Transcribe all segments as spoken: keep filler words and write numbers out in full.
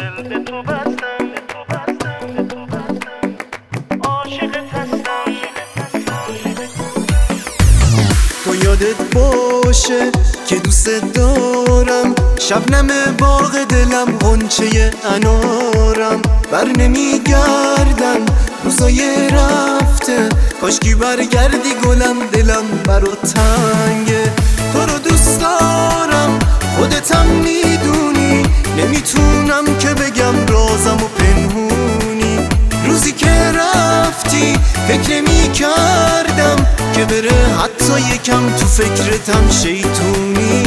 دل به تو بستم، عاشقت هستم. تو یادت باشه که دوست دارم، شبنم باغ دلم، غنچه انارم. بر نمیگردن روزای رفته، کاشکی برگردی گلم، دلم برات تنگه. تو رو دوست دارم خودتم میدونی، نمیتونم که بگم رازم و پنهونی. روزی که رفتی فکر نمی کردم که بره حتی یکم تو فکرتم شیطونی.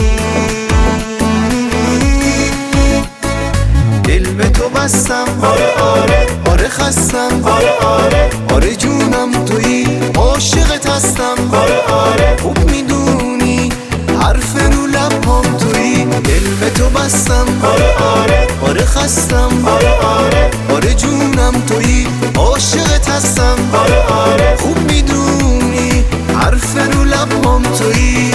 دل به تو بستم، آره آره آره خستم، آره آره آره جونم تویی، عاشقت هستم. آره آره خوب میدونی حرف رو لبام تویی. دل به تو بستم، آره آره آره خستم، آره آره آره جونم تویی، عاشقت هستم. آره آره خوب میدونی حرف رو لبام تویی.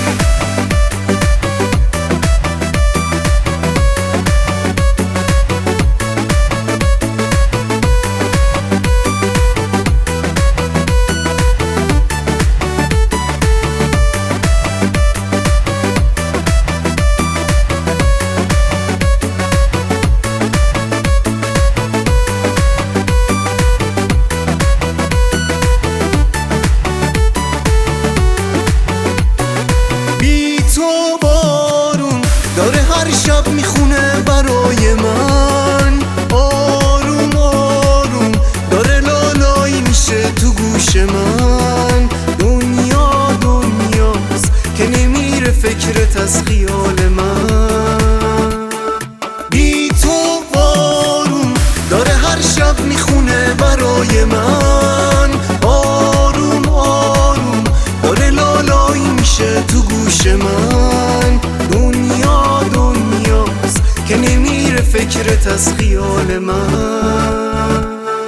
داره هر شب میخونه برای من، آروم آروم داره لالایی میشه تو گوش من. دنیا دنیاست که نمیره فکرت از خیال من. بی تو بارون داره هر شب میخونه برای من، آروم آروم داره لالایی میشه تو گوش من. دنیا دنیاست که نمیره فکرت از خیال من.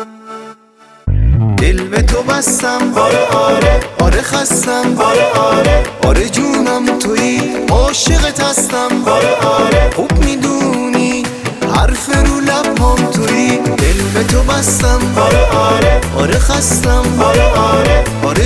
دل به تو بستم، آره آره آره خستم، آره آره آره جونم تویی، عاشقت هستم. آره آره خوب میدونی حرف رو لبام تویی. دل به تو بستم، آره آره آره خستم، آره آره آره